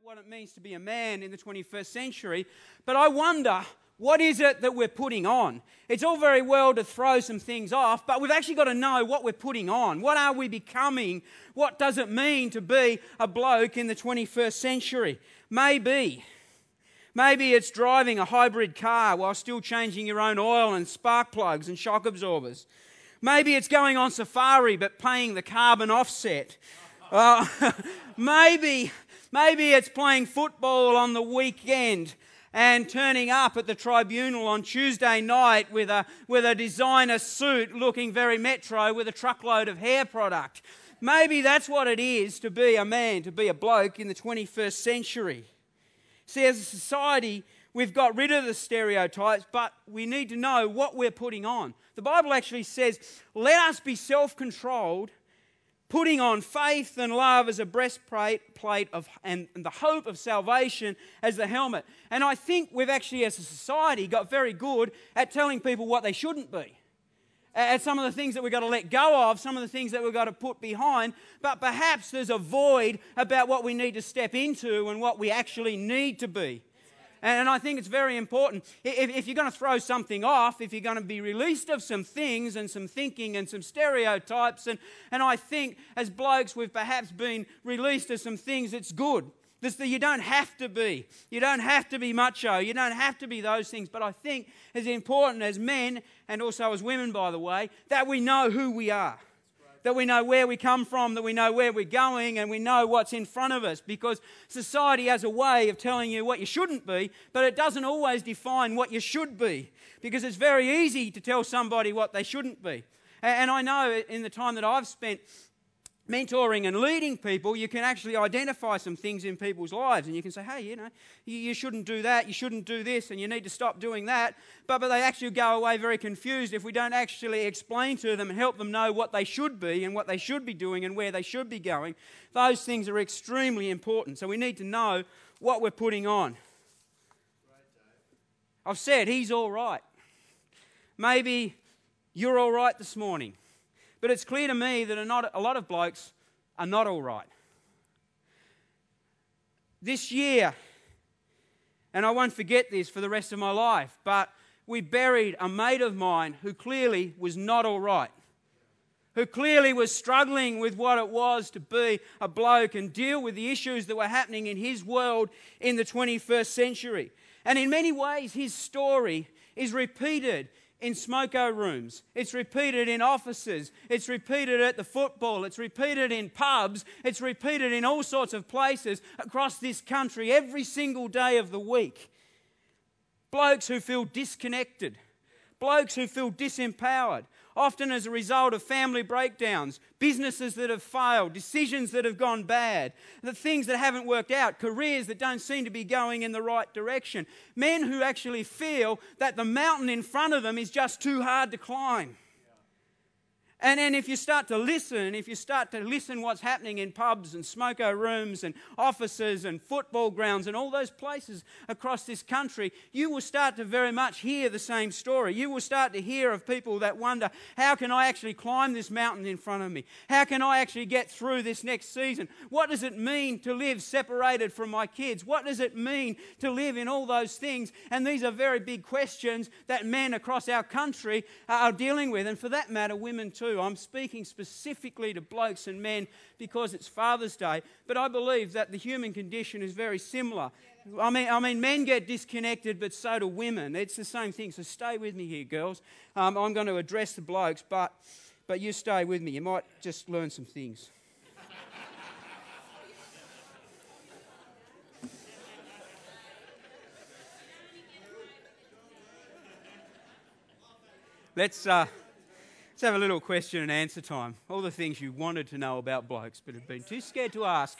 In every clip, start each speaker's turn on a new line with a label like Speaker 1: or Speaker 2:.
Speaker 1: what it means to be a man in the 21st century, but I wonder, what is it that we're putting on? It's all very well to throw some things off, but we've actually got to know what we're putting on. What are we becoming? What does it mean to be a bloke in the 21st century? Maybe it's driving a hybrid car while still changing your own oil and spark plugs and shock absorbers. Maybe it's going on safari but paying the carbon offset. Maybe it's playing football on the weekend and turning up at the tribunal on Tuesday night with a designer suit looking very metro with a truckload of hair product. Maybe that's what it is to be a man, to be a bloke in the 21st century. See, as a society, we've got rid of the stereotypes, but we need to know what we're putting on. The Bible actually says, let us be self-controlled, putting on faith and love as a breastplate and the hope of salvation as the helmet. And I think we've actually, as a society, got very good at telling people what they shouldn't be. At some of the things that we've got to let go of, some of the things that we've got to put behind, but perhaps there's a void about what we need to step into and what we actually need to be. And I think it's very important. If you're going to throw something off, if you're going to be released of some things and some thinking and some stereotypes, and I think as blokes we've perhaps been released of some things, it's good. You don't have to be. You don't have to be macho. You don't have to be those things. But I think it's important as men, and also as women, by the way, that we know who we are. That we know where we come from, that we know where we're going, and we know what's in front of us. Because society has a way of telling you what you shouldn't be, but it doesn't always define what you should be. Because it's very easy to tell somebody what they shouldn't be. And I know in the time that I've spent mentoring and leading people, you can actually identify some things in people's lives, and you can say, hey, you shouldn't do that, you shouldn't do this, and you need to stop doing that. But they actually go away very confused if we don't actually explain to them and help them know what they should be and what they should be doing and where they should be going. Those things are extremely important. So we need to know what we're putting on. I've said he's all right. Maybe you're all right this morning. But it's clear to me that a lot of blokes are not all right. This year, and I won't forget this for the rest of my life, but we buried a mate of mine who clearly was not all right, who clearly was struggling with what it was to be a bloke and deal with the issues that were happening in his world in the 21st century. And in many ways, his story is repeated in smoko rooms, it's repeated in offices, it's repeated at the football, it's repeated in pubs, it's repeated in all sorts of places across this country every single day of the week. Blokes who feel disconnected, blokes who feel disempowered, often as a result of family breakdowns, businesses that have failed, decisions that have gone bad, the things that haven't worked out, careers that don't seem to be going in the right direction. Men who actually feel that the mountain in front of them is just too hard to climb. And then if you start to listen what's happening in pubs and smoko rooms and offices and football grounds and all those places across this country, you will start to very much hear the same story. You will start to hear of people that wonder, how can I actually climb this mountain in front of me? How can I actually get through this next season? What does it mean to live separated from my kids? What does it mean to live in all those things? And these are very big questions that men across our country are dealing with, and for that matter, women too. I'm speaking specifically to blokes and men because it's Father's Day, but I believe that the human condition is very similar. I mean, men get disconnected, but so do women. It's the same thing. So stay with me here, girls. I'm going to address the blokes, but you stay with me. You might just learn some things. Let's have a little question and answer time. All the things you wanted to know about blokes but have been too scared to ask.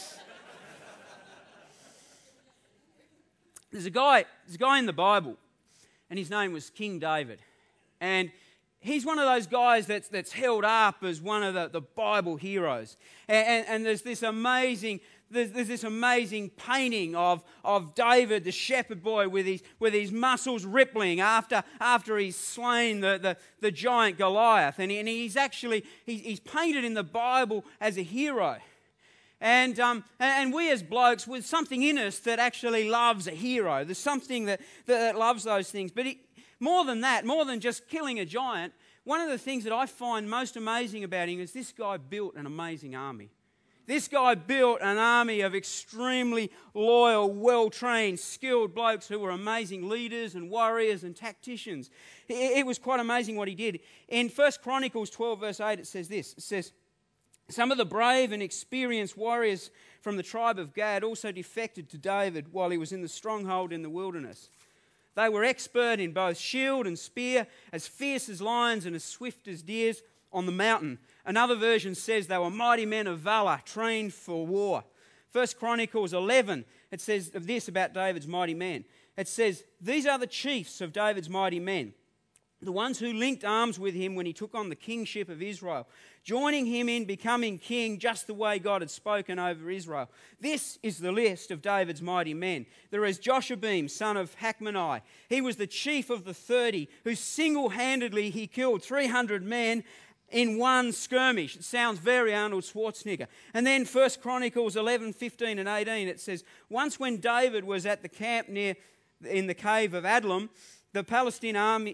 Speaker 1: There's a guy in the Bible, and his name was King David. And he's one of those guys that's held up as one of the Bible heroes. And there's this amazing painting of David, the shepherd boy, with his muscles rippling after he's slain the giant Goliath. And he's painted in the Bible as a hero. And we as blokes, with something in us that actually loves a hero. There's something that loves those things. But more than that, more than just killing a giant, one of the things that I find most amazing about him is this guy built an amazing army. This guy built an army of extremely loyal, well-trained, skilled blokes who were amazing leaders and warriors and tacticians. It was quite amazing what he did. In 1 Chronicles 12 verse 8 it says this. It says, "Some of the brave and experienced warriors from the tribe of Gad also defected to David while he was in the stronghold in the wilderness. They were expert in both shield and spear, as fierce as lions and as swift as deers on the mountain." Another version says they were mighty men of valor, trained for war. 1 Chronicles 11, it says of this about David's mighty men. It says, "These are the chiefs of David's mighty men, the ones who linked arms with him when he took on the kingship of Israel, joining him in becoming king just the way God had spoken over Israel. This is the list of David's mighty men. There is Joshabim, son of Hachmoni. He was the chief of the 30, who single-handedly he killed 300 men in one skirmish." It sounds very Arnold Schwarzenegger. And then 1 Chronicles 11, 15 and 18, it says, "Once when David was at the camp in the cave of Adullam, the Philistine army,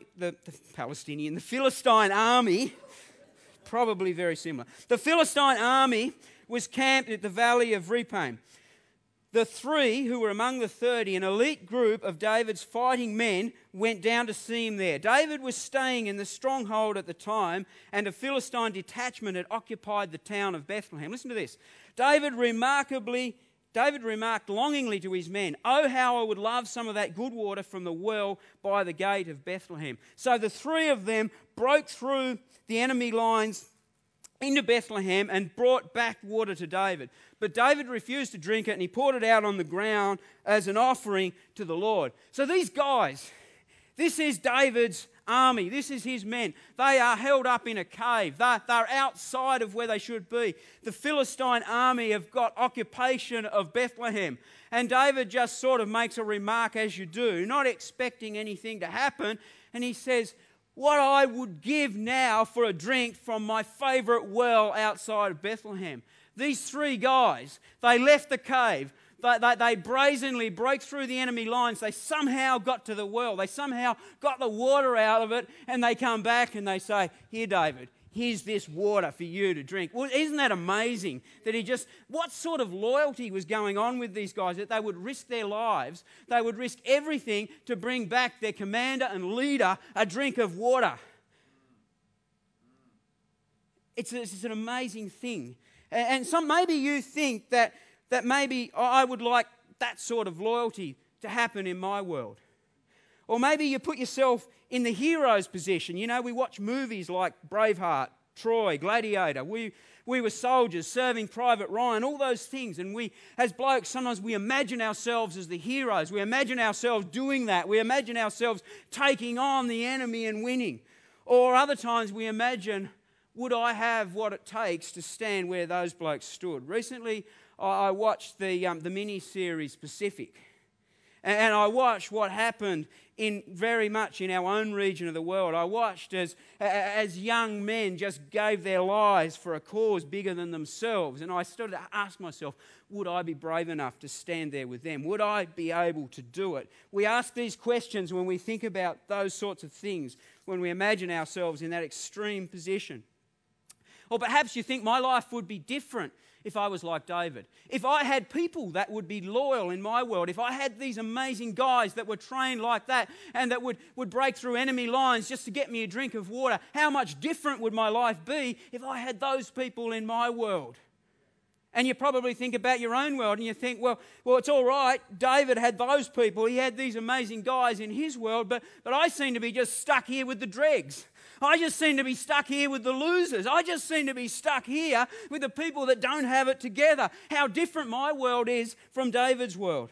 Speaker 1: probably very similar. The Philistine army was camped at the valley of Rephaim. The 3 who were among the 30, an elite group of David's fighting men, went down to see him there. David was staying in the stronghold at the time, and a Philistine detachment had occupied the town of Bethlehem." Listen to this. David remarked longingly to his men, "Oh, how I would love some of that good water from the well by the gate of Bethlehem." So the 3 of them broke through the enemy lines into Bethlehem and brought back water to David. But David refused to drink it, and he poured it out on the ground as an offering to the Lord. So these guys, this is David's army. This is his men. They are held up in a cave. They're outside of where they should be. The Philistine army have got occupation of Bethlehem. And David just sort of makes a remark, as you do, not expecting anything to happen. And he says, "What I would give now for a drink from my favourite well outside of Bethlehem." These 3 guys, they left the cave. They brazenly broke through the enemy lines. They somehow got to the well. They somehow got the water out of it, and they come back and they say, "Here, David, here's this water for you to drink." Well, isn't that amazing? What sort of loyalty was going on with these guys, that they would risk their lives, they would risk everything to bring back their commander and leader a drink of water. It's an amazing thing. And maybe you think that maybe I would like that sort of loyalty to happen in my world. Or maybe you put yourself in the hero's position. You know, we watch movies like Braveheart, Troy, Gladiator. We were soldiers serving Private Ryan, all those things. And we, as blokes, sometimes we imagine ourselves as the heroes. We imagine ourselves doing that. We imagine ourselves taking on the enemy and winning. Or other times we imagine, would I have what it takes to stand where those blokes stood? Recently, I watched the mini-series Pacific. And I watched what happened very much in our own region of the world. I watched as young men just gave their lives for a cause bigger than themselves. And I started to ask myself, would I be brave enough to stand there with them? Would I be able to do it? We ask these questions when we think about those sorts of things, when we imagine ourselves in that extreme position. Or perhaps you think my life would be different if I was like David. If I had people that would be loyal in my world, if I had these amazing guys that were trained like that and that would break through enemy lines just to get me a drink of water, how much different would my life be if I had those people in my world? And you probably think about your own world and you think, well, it's all right. David had those people. He had these amazing guys in his world, but I seem to be just stuck here with the dregs. I just seem to be stuck here with the losers. I just seem to be stuck here with the people that don't have it together. How different my world is from David's world.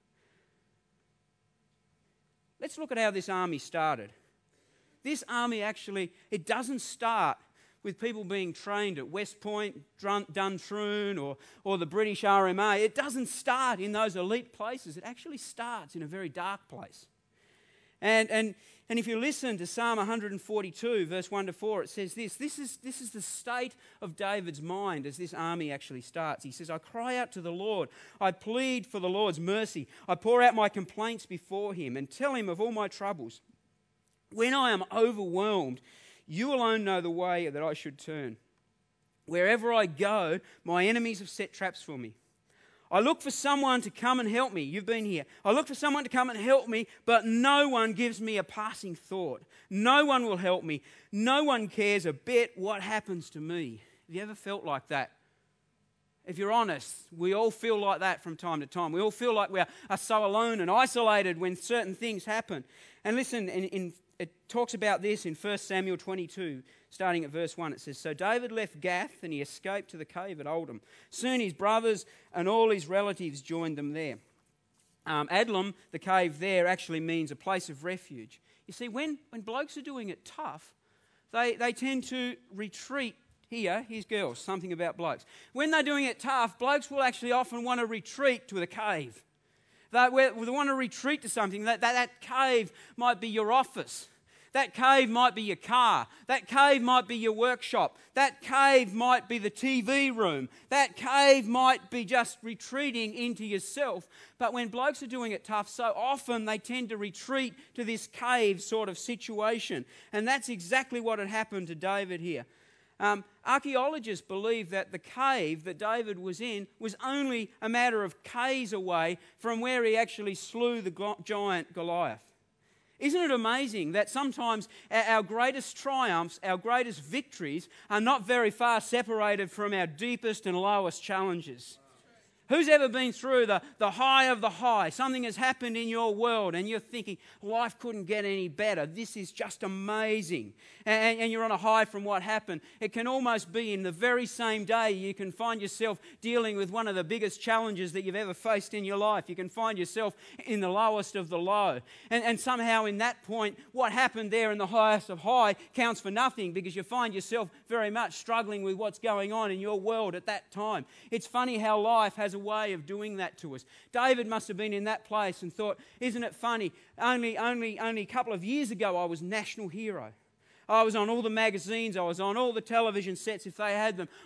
Speaker 1: Let's look at how this army started. This army actually, it doesn't start with people being trained at West Point, Duntroon, or the British RMA. It doesn't start in those elite places. It actually starts in a very dark place. And if you listen to Psalm 142, verse 1 to 4, it says this. This is the state of David's mind as this army actually starts. He says, I cry out to the Lord. I plead for the Lord's mercy. I pour out my complaints before him and tell him of all my troubles. When I am overwhelmed, you alone know the way that I should turn. Wherever I go, my enemies have set traps for me. I look for someone to come and help me. You've been here. I look for someone to come and help me, but no one gives me a passing thought. No one will help me. No one cares a bit what happens to me. Have you ever felt like that? If you're honest, we all feel like that from time to time. We all feel like we are so alone and isolated when certain things happen. And listen, it talks about this in 1 Samuel 22, starting at verse 1. It says, So David left Gath and he escaped to the cave at Oldham. Soon his brothers and all his relatives joined them there. Adullam, the cave there, actually means a place of refuge. You see, when blokes are doing it tough, they tend to retreat. Here's girls, something about blokes. When they're doing it tough, blokes will actually often want to retreat to the cave. They want to retreat to something. That cave might be your office. That cave might be your car. That cave might be your workshop. That cave might be the TV room. That cave might be just retreating into yourself. But when blokes are doing it tough, so often they tend to retreat to this cave sort of situation. And that's exactly what had happened to David here. Archaeologists believe that the cave that David was in was only a matter of k's away from where he actually slew the giant Goliath. Isn't it amazing that sometimes our greatest triumphs, our greatest victories are not very far separated from our deepest and lowest challenges? Who's ever been through the high of the high? Something has happened in your world and you're thinking, life couldn't get any better. This is just amazing. And you're on a high from what happened. It can almost be in the very same day you can find yourself dealing with one of the biggest challenges that you've ever faced in your life. You can find yourself in the lowest of the low. And somehow in that point, what happened there in the highest of high counts for nothing because you find yourself very much struggling with what's going on in your world at that time. It's funny how life has a way of doing that to us. David must have been in that place and thought, isn't it funny? Only a couple of years ago I was national hero. I was on all the magazines. I was on all the television sets if they had them.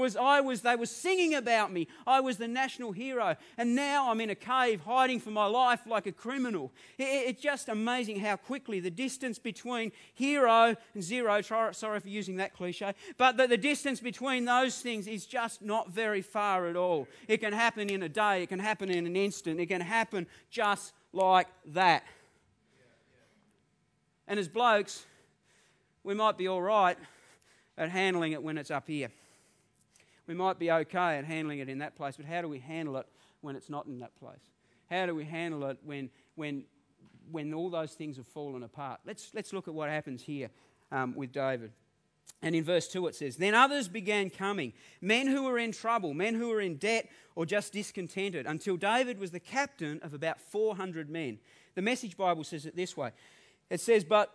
Speaker 1: They were singing about me. I was the national hero. And now I'm in a cave hiding for my life like a criminal. It's just amazing how quickly the distance between hero and zero, sorry for using that cliche, but the distance between those things is just not very far at all. It can happen in a day. It can happen in an instant. It can happen just like that. And as blokes, we might be all right at handling it when it's up here. We might be okay at handling it in that place, but how do we handle it when it's not in that place? How do we handle it when all those things have fallen apart? Let's look at what happens here with David. And in verse 2 it says, Then others began coming, men who were in trouble, men who were in debt or just discontented, until David was the captain of about 400 men. The Message Bible says it this way. It says, But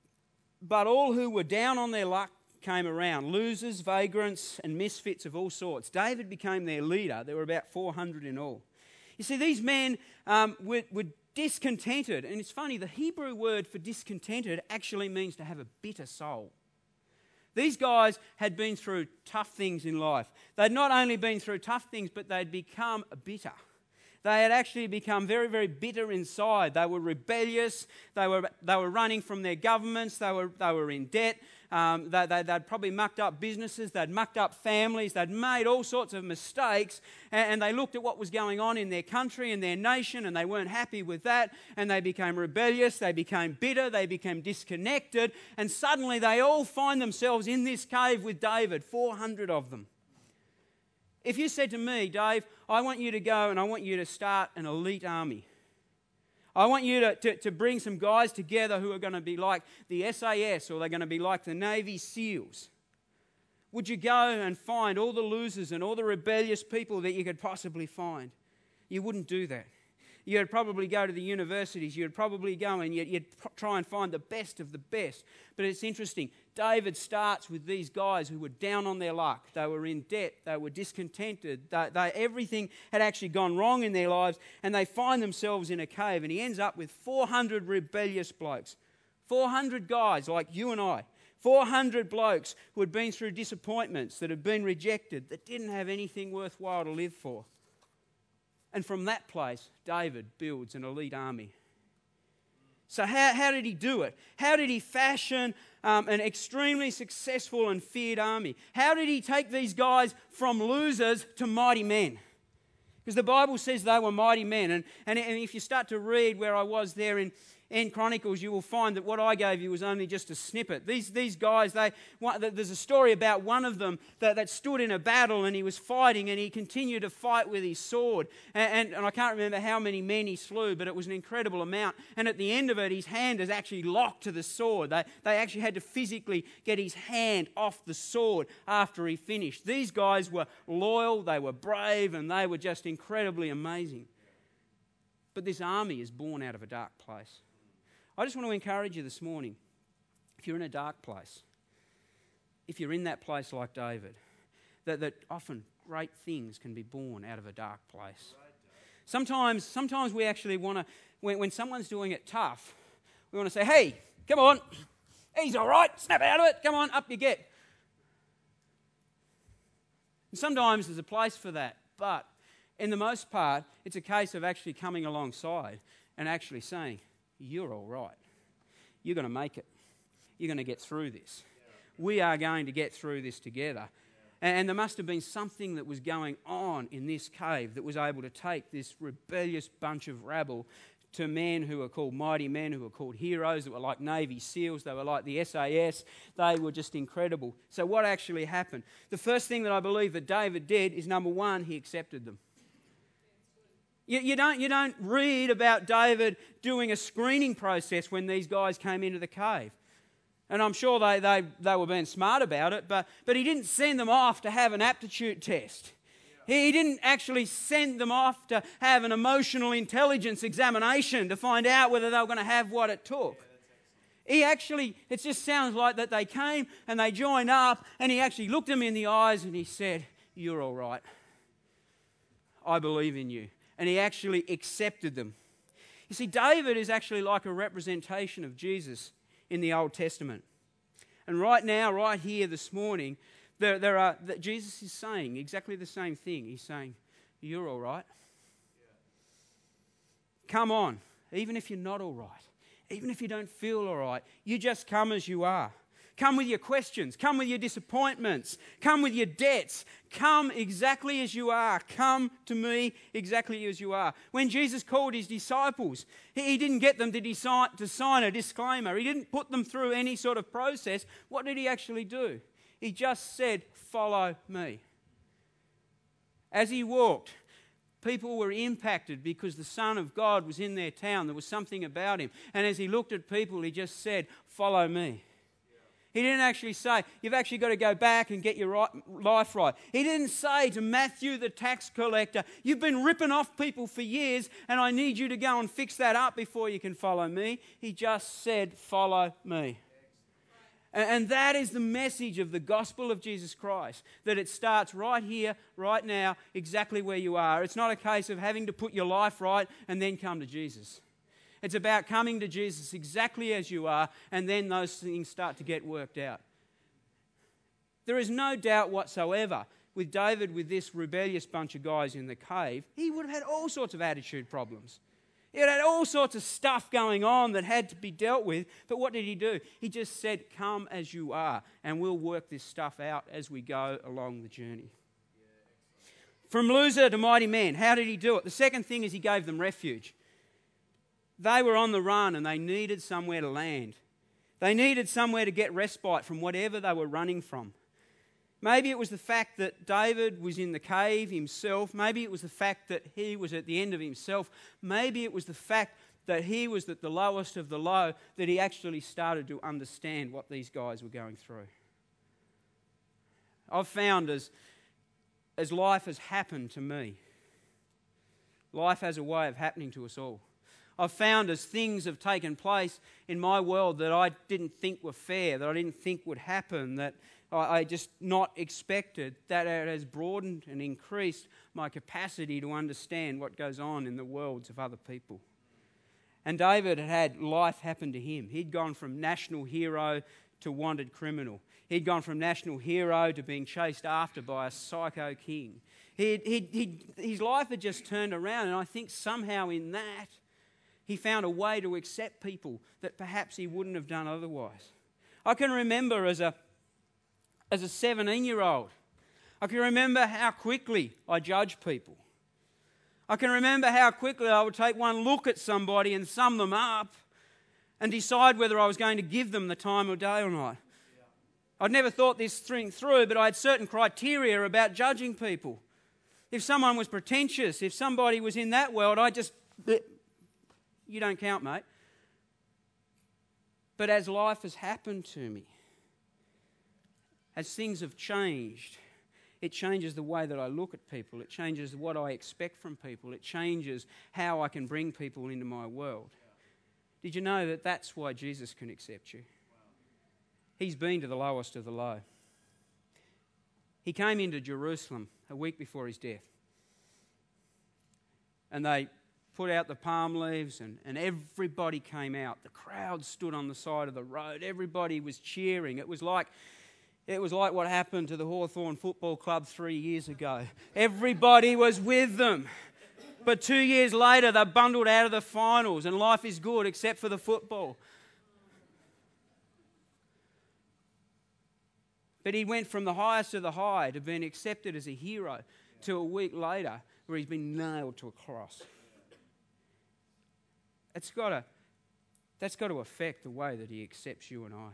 Speaker 1: all who were down on their luck came around, losers, vagrants, and misfits of all sorts. David became their leader. There were about 400 in all. You see, these men were discontented. And it's funny, the Hebrew word for discontented actually means to have a bitter soul. These guys had been through tough things in life. They'd not only been through tough things, but they'd become bitter. They had actually become very, very bitter inside. They were rebellious. They were running from their governments. They were in debt. They'd probably mucked up businesses. They'd mucked up families. They'd made all sorts of mistakes. And they looked at what was going on in their country and their nation, and they weren't happy with that. And they became rebellious. They became bitter. They became disconnected. And suddenly they all find themselves in this cave with David, 400 of them. If you said to me, Dave, I want you to go and I want you to start an elite army. I want you to bring some guys together who are going to be like the SAS or they're going to be like the Navy SEALs. Would you go and find all the losers and all the rebellious people that you could possibly find? You wouldn't do that. You'd probably go to the universities. You'd probably go and you'd try and find the best of the best. But it's interesting. David starts with these guys who were down on their luck. They were in debt. They were discontented. Everything had actually gone wrong in their lives, and they find themselves in a cave. And he ends up with 400 rebellious blokes. 400 guys like you and I. 400 blokes who had been through disappointments, that had been rejected, that didn't have anything worthwhile to live for. And from that place, David builds an elite army. So how did he do it? How did he fashion an extremely successful and feared army? How did he take these guys from losers to mighty men? Because the Bible says they were mighty men. And if you start to read where I was there in Chronicles, you will find that what I gave you was only just a snippet. These guys, there's a story about one of them that stood in a battle, and he was fighting, and he continued to fight with his sword. And I can't remember how many men he slew, but it was an incredible amount. And at the end of it, his hand is actually locked to the sword. They actually had to physically get his hand off the sword after he finished. These guys were loyal, they were brave, and they were just incredibly amazing. But this army is born out of a dark place. I just want to encourage you this morning, if you're in a dark place, if you're in that place like David, that often great things can be born out of a dark place. Sometimes we actually want to, when someone's doing it tough, we want to say, hey, come on, he's all right, snap out of it, come on, up you get. And sometimes there's a place for that, but in the most part, it's a case of actually coming alongside and actually saying, you're all right. You're going to make it. You're going to get through this. We are going to get through this together. And there must have been something that was going on in this cave that was able to take this rebellious bunch of rabble to men who were called mighty men, who were called heroes, that were like Navy SEALs, they were like the SAS. They were just incredible. So what actually happened? The first thing that I believe that David did is, number one, he accepted them. You don't read about David doing a screening process when these guys came into the cave. And I'm sure they were being smart about it, but he didn't send them off to have an aptitude test. He didn't actually send them off to have an emotional intelligence examination to find out whether they were going to have what it took. It just sounds like that they came and they joined up, and he actually looked them in the eyes and he said, you're all right. I believe in you. And he actually accepted them. You see, David is actually like a representation of Jesus in the Old Testament. And right now, right here this morning, Jesus is saying exactly the same thing. He's saying, you're all right. Come on, even if you're not all right, even if you don't feel all right, you just come as you are. Come with your questions. Come with your disappointments. Come with your debts. Come exactly as you are. Come to me exactly as you are. When Jesus called his disciples, he didn't get them to sign a disclaimer. He didn't put them through any sort of process. What did he actually do? He just said, follow me. As he walked, people were impacted because the Son of God was in their town. There was something about him. And as he looked at people, he just said, follow me. He didn't actually say, you've actually got to go back and get your life right. He didn't say to Matthew the tax collector, you've been ripping off people for years and I need you to go and fix that up before you can follow me. He just said, follow me. And that is the message of the gospel of Jesus Christ, that it starts right here, right now, exactly where you are. It's not a case of having to put your life right and then come to Jesus. It's about coming to Jesus exactly as you are, and then those things start to get worked out. There is no doubt whatsoever with David, with this rebellious bunch of guys in the cave, he would have had all sorts of attitude problems. He had all sorts of stuff going on that had to be dealt with, but what did he do? He just said, come as you are, and we'll work this stuff out as we go along the journey. From loser to mighty man, how did he do it? The second thing is he gave them refuge. They were on the run and they needed somewhere to land. They needed somewhere to get respite from whatever they were running from. Maybe it was the fact that David was in the cave himself. Maybe it was the fact that he was at the end of himself. Maybe it was the fact that he was at the lowest of the low, that he actually started to understand what these guys were going through. I've found as life has happened to me, Life has a way of happening to us all. I've found as things have taken place in my world that I didn't think were fair, that I didn't think would happen, that I just not expected, that it has broadened and increased my capacity to understand what goes on in the worlds of other people. And David had life happen to him. He'd gone from national hero to wanted criminal. He'd gone from national hero to being chased after by a psycho king. His life had just turned around, and I think somehow in that he found a way to accept people that perhaps he wouldn't have done otherwise. I can remember as a 17-year-old, I can remember how quickly I judged people. I can remember how quickly I would take one look at somebody and sum them up and decide whether I was going to give them the time of day or not. I'd never thought this thing through, but I had certain criteria about judging people. If someone was pretentious, if somebody was in that world, I just... You don't count, mate. But as life has happened to me, as things have changed, it changes the way that I look at people. It changes what I expect from people. It changes how I can bring people into my world. Did you know that that's why Jesus can accept you? He's been to the lowest of the low. He came into Jerusalem a week before his death. And they put out the palm leaves and everybody came out. The crowd stood on the side of the road. Everybody was cheering. It was like what happened to the Hawthorn Football Club 3 years ago. Everybody was with them. But 2 years later, they're bundled out of the finals and life is good except for the football. But he went from the highest of the high to being accepted as a hero to a week later where he's been nailed to a cross. That's got to affect the way that he accepts you and I.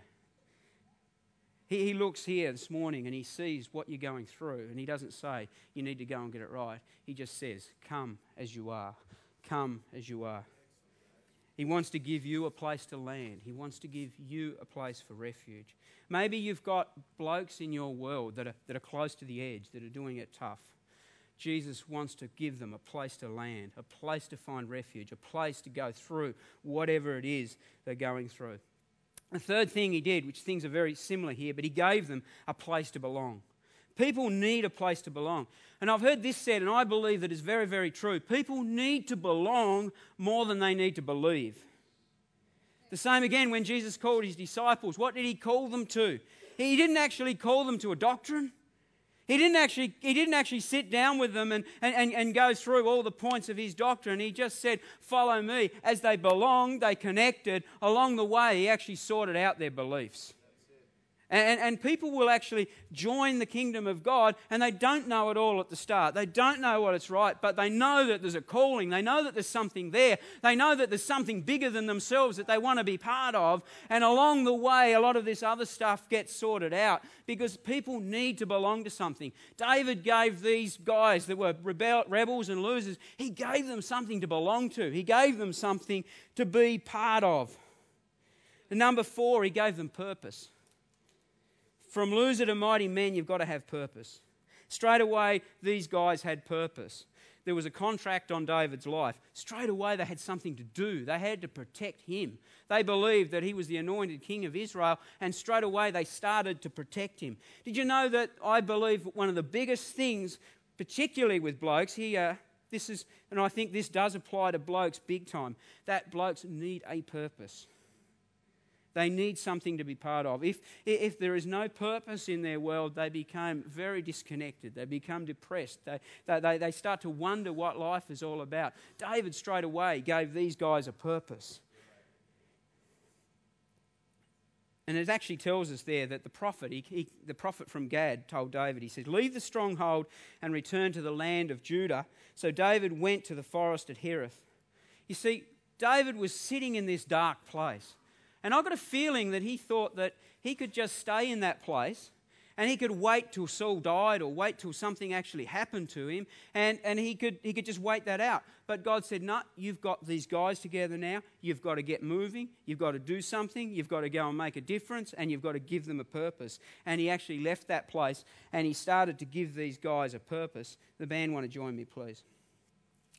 Speaker 1: He looks here this morning and he sees what you're going through and he doesn't say, you need to go and get it right. He just says, come as you are. Come as you are. He wants to give you a place to land. He wants to give you a place for refuge. Maybe you've got blokes in your world that are close to the edge, that are doing it tough. Jesus wants to give them a place to land, a place to find refuge, a place to go through whatever it is they're going through. The third thing he did, which things are very similar here, but he gave them a place to belong. People need a place to belong. And I've heard this said, and I believe that is very, very true. People need to belong more than they need to believe. The same again when Jesus called his disciples. What did he call them to? He didn't actually call them to a doctrine. He didn't actually sit down with them and go through all the points of his doctrine. He just said, follow me. As they belonged, they connected. Along the way, he actually sorted out their beliefs. And people will actually join the kingdom of God and they don't know it all at the start. They don't know what it's right, but they know that there's a calling. They know that there's something there. They know that there's something bigger than themselves that they want to be part of. And along the way, a lot of this other stuff gets sorted out because people need to belong to something. David gave these guys that were rebels and losers, he gave them something to belong to. He gave them something to be part of. And number 4, he gave them purpose. From loser to mighty men, you've got to have purpose. Straight away, these guys had purpose. There was a contract on David's life. Straight away, they had something to do. They had to protect him. They believed that he was the anointed king of Israel, and straight away, they started to protect him. Did you know that I believe one of the biggest things, particularly with blokes, and I think this does apply to blokes big time, that blokes need a purpose. They need something to be part of. If there is no purpose in their world, they become very disconnected. They become depressed. They start to wonder what life is all about. David straight away gave these guys a purpose. And it actually tells us there that the prophet from Gad told David, he said, leave the stronghold and return to the land of Judah. So David went to the forest at Hereth. You see, David was sitting in this dark place. And I've got a feeling that he thought that he could just stay in that place and he could wait till Saul died or wait till something actually happened to him and he could just wait that out. But God said, no, you've got these guys together now. You've got to get moving. You've got to do something. You've got to go and make a difference and you've got to give them a purpose. And he actually left that place and he started to give these guys a purpose. The band want to join me, please.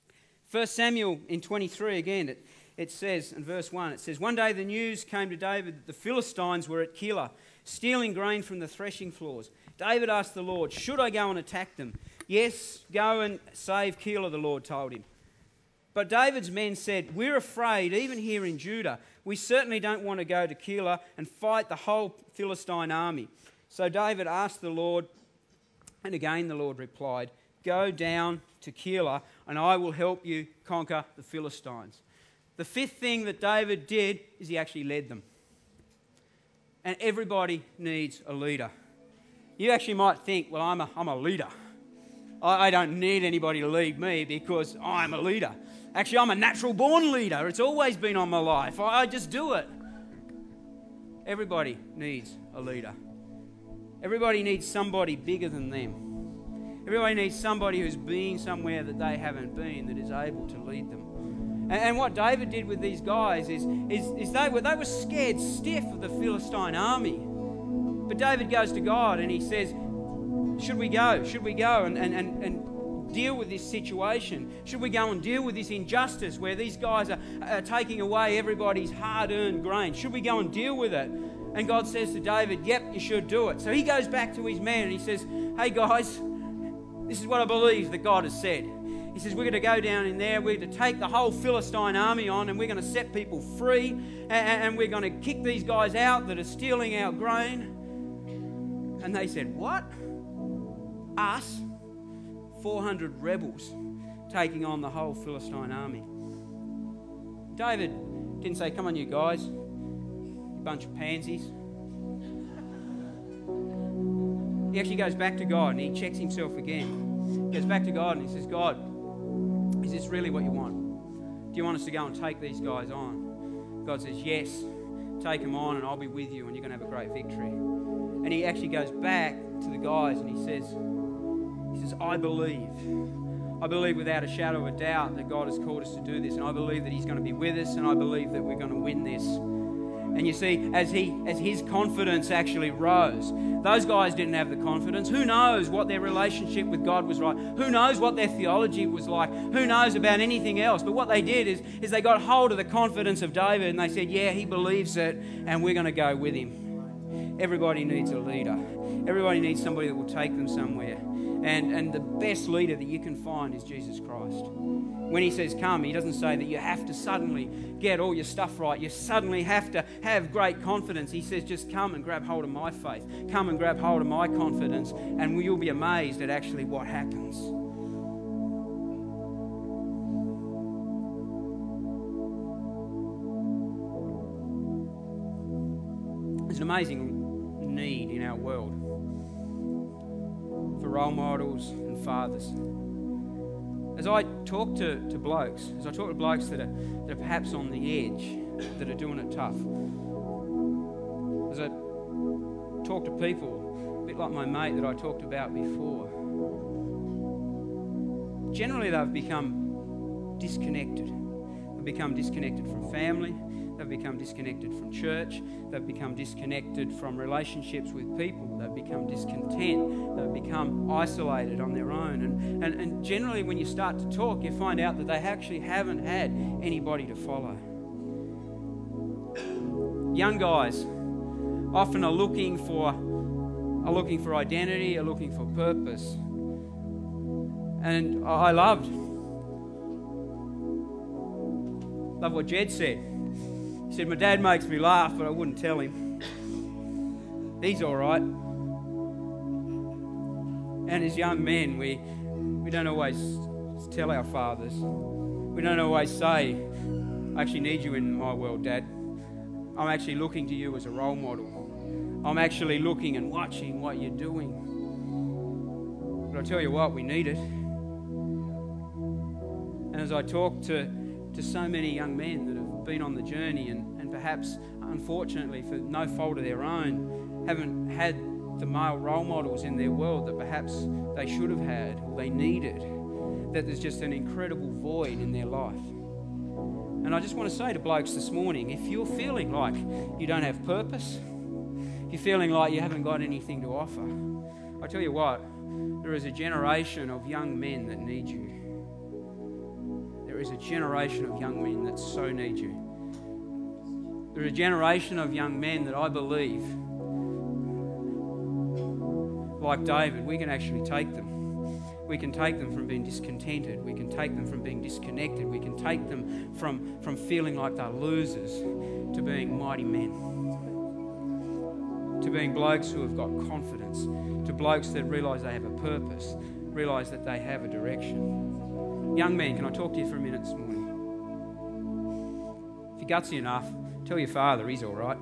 Speaker 1: 1 Samuel in 23 again, it says in verse 1, it says, "One day the news came to David that the Philistines were at Keilah, stealing grain from the threshing floors. David asked the Lord, 'Should I go and attack them?' 'Yes, go and save Keilah,' the Lord told him. But David's men said, 'We're afraid, even here in Judah. We certainly don't want to go to Keilah and fight the whole Philistine army.' So David asked the Lord, and again the Lord replied, 'Go down to Keilah, and I will help you conquer the Philistines.'" The fifth thing that David did is he actually led them. And everybody needs a leader. You actually might think, well, I'm a leader. I don't need anybody to lead me because I'm a leader. Actually, I'm a natural born leader. It's always been on my life. I just do it. Everybody needs a leader. Everybody needs somebody bigger than them. Everybody needs somebody who's been somewhere that they haven't been, that is able to lead them. And what David did with these guys is they were scared stiff of the Philistine army. But David goes to God and he says, should we go? Should we go and deal with this situation? Should we go and deal with this injustice where these guys are taking away everybody's hard-earned grain? Should we go and deal with it? And God says to David, yep, you should do it. So he goes back to his men and he says, hey guys, this is what I believe that God has said. He says, we're going to go down in there, we're going to take the whole Philistine army on and we're going to set people free and we're going to kick these guys out that are stealing our grain. And they said, what? Us? 400 rebels taking on the whole Philistine army. David didn't say, come on you guys, you bunch of pansies. He actually goes back to God and he checks himself again. He goes back to God and he says, God, is this really what you want? Do you want us to go and take these guys on? God says, yes, take them on and I'll be with you and you're going to have a great victory. And he actually goes back to the guys and he says, I believe without a shadow of a doubt that God has called us to do this, and I believe that he's going to be with us, and I believe that we're going to win this. And you see, as his confidence actually rose, those guys didn't have the confidence. Who knows what their relationship with God was like? Who knows what their theology was like? Who knows about anything else? But what they did is they got hold of the confidence of David and they said, yeah, he believes it and we're going to go with him. Everybody needs a leader. Everybody needs somebody that will take them somewhere. And the best leader that you can find is Jesus Christ. When he says come, he doesn't say that you have to suddenly get all your stuff right. You suddenly have to have great confidence. He says just come and grab hold of my faith. Come and grab hold of my confidence and you'll be amazed at actually what happens. There's an amazing need in our world for role models and fathers. As I talk to blokes that are perhaps on the edge, that are doing it tough, as I talk to people, a bit like my mate that I talked about before, generally they've become disconnected. They've become disconnected from family, they've become disconnected from church, they've become disconnected from relationships with people, they've become discontent, they've become isolated on their own. And generally when you start to talk, you find out that they actually haven't had anybody to follow. Young guys often are looking for identity, are looking for purpose. And I love what Jed said. He said, my dad makes me laugh, but I wouldn't tell him. He's all right. And as young men, we don't always tell our fathers. We don't always say, I actually need you in my world, Dad. I'm actually looking to you as a role model. I'm actually looking and watching what you're doing. But I'll tell you what, we need it. And as I talk to so many young men that have been on the journey and perhaps, unfortunately, for no fault of their own, haven't had the male role models in their world that perhaps they should have had or they needed, that there's just an incredible void in their life. And I just want to say to blokes this morning, if you're feeling like you don't have purpose, if you're feeling like you haven't got anything to offer, I tell you what, there is a generation of young men that need you. There there is a generation of young men that so need you. There is a generation of young men that I believe, like David, we can actually take them. We can take them from being discontented. We can take them from being disconnected. We can take them from feeling like they're losers to being mighty men. To being blokes who have got confidence. To blokes that realise they have a purpose. Realise that they have a direction. Young men, can I talk to you for a minute this morning? If you're gutsy enough, tell your father he's all right.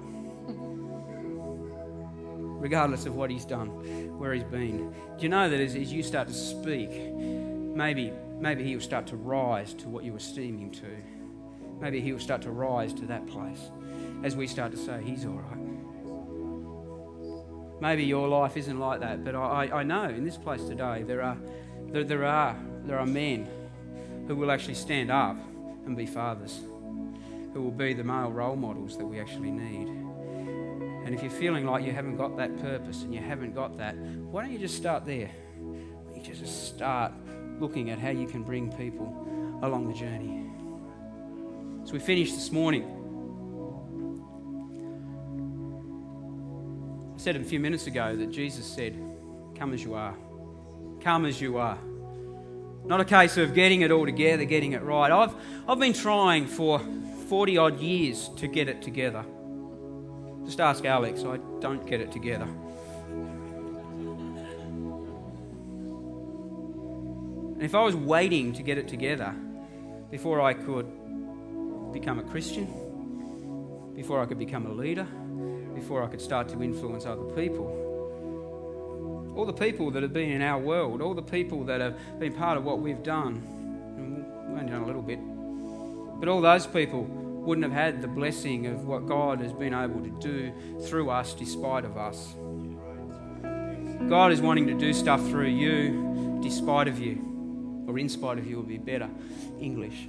Speaker 1: Regardless of what he's done, where he's been. Do you know that as you start to speak, maybe he'll start to rise to what you esteem him to. Maybe he'll start to rise to that place as we start to say, he's all right. Maybe your life isn't like that, but I know in this place today there are men who will actually stand up and be fathers, who will be the male role models that we actually need. And if you're feeling like you haven't got that purpose and you haven't got that, why don't you just start there? You just start looking at how you can bring people along the journey. So we finished this morning. I said a few minutes ago that Jesus said, come as you are. Come as you are. Not a case of getting it all together, getting it right. I've been trying for 40 odd years to get it together. Just ask Alex, I don't get it together. And if I was waiting to get it together before I could become a Christian, before I could become a leader, before I could start to influence other people, all the people that have been in our world, all the people that have been part of what we've done, and we've only done a little bit, but all those people wouldn't have had the blessing of what God has been able to do through us despite of us. God is wanting to do stuff through you despite of you, or in spite of you would be better English.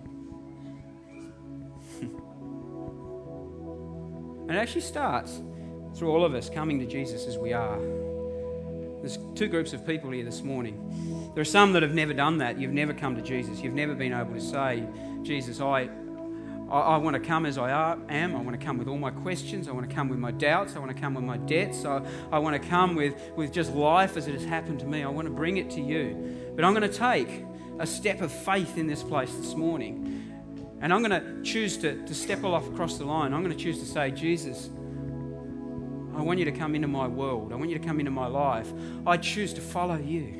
Speaker 1: And it actually starts through all of us coming to Jesus as we are. There's two groups of people here this morning. There are some that have never done that. You've never come to Jesus. You've never been able to say, Jesus, I want to come as I am. I want to come with all my questions. I want to come with my doubts. I want to come with my debts. I want to come with just life as it has happened to me. I want to bring it to you. But I'm going to take a step of faith in this place this morning. And I'm going to choose to step off across the line. I'm going to choose to say, Jesus, I want you to come into my world. I want you to come into my life. I choose to follow you.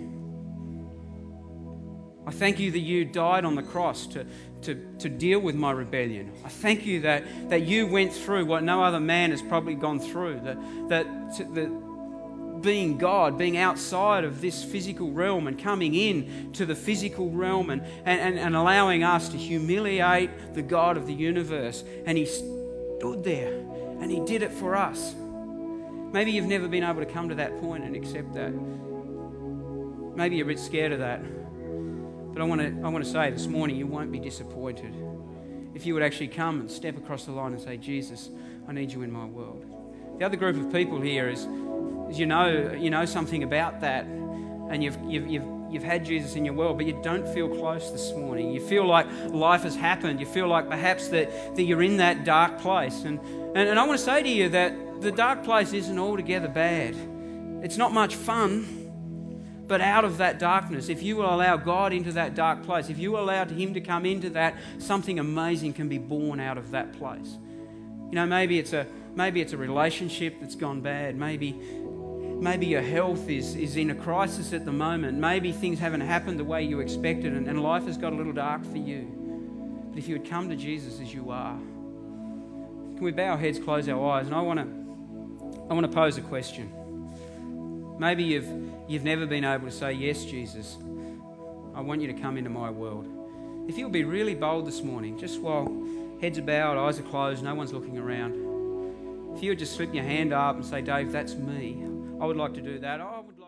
Speaker 1: I thank you that you died on the cross to deal with my rebellion. I thank you that you went through what no other man has probably gone through. That being God, being outside of this physical realm and coming in to the physical realm and allowing us to humiliate the God of the universe. And he stood there and he did it for us. Maybe you've never been able to come to that point and accept that. Maybe you're a bit scared of that. But I want to say this morning, you won't be disappointed if you would actually come and step across the line and say, Jesus, I need you in my world. The other group of people here is you know something about that, and you've had Jesus in your world, but you don't feel close this morning. You feel like life has happened. You feel like perhaps that you're in that dark place. And I want to say to you that the dark place isn't altogether bad. It's not much fun. But out of that darkness, if you will allow God into that dark place, if you will allow Him to come into that, something amazing can be born out of that place. You know, maybe it's a relationship that's gone bad. Maybe your health is in a crisis at the moment. Maybe things haven't happened the way you expected, and life has got a little dark for you. But if you would come to Jesus as you are, can we bow our heads, close our eyes, and I want to pose a question. Maybe you've never been able to say, yes, Jesus, I want you to come into my world. If you'll be really bold this morning, just while heads are bowed, eyes are closed, no one's looking around, if you would just slip your hand up and say, Dave, that's me, I would like to do that. I would like